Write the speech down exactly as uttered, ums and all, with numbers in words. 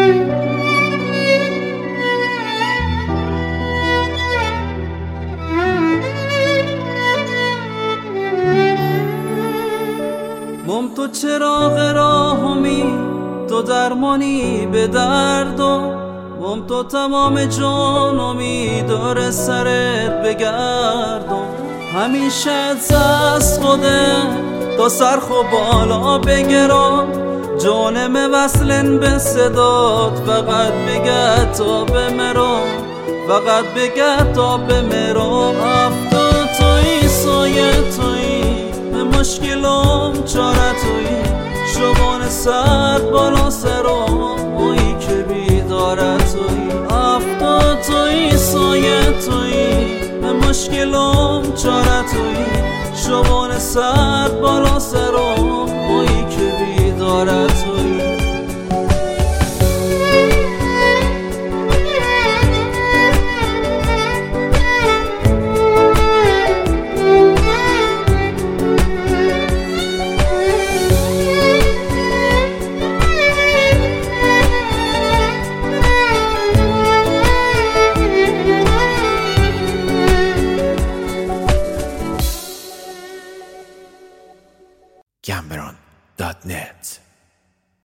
بم تو چراغ راهمی، تو درمانی به دردم، بم تو تمام جانمی داره سرت بگردم. همیشه از خوده تا سرخ و بالا بگرم، جانم وصلن به صدات فقط بگه تا بمیرم، فقط بگه تا بمیرم. افتا توی سایه توی به مشکلم چاره توی، شبان سرد بالا سرم اویی که بیداره توی. افتا توی سایه توی به مشکلم چاره توی، شبان سرد بالا سرم اویی که بیداره توی. Cameron dot net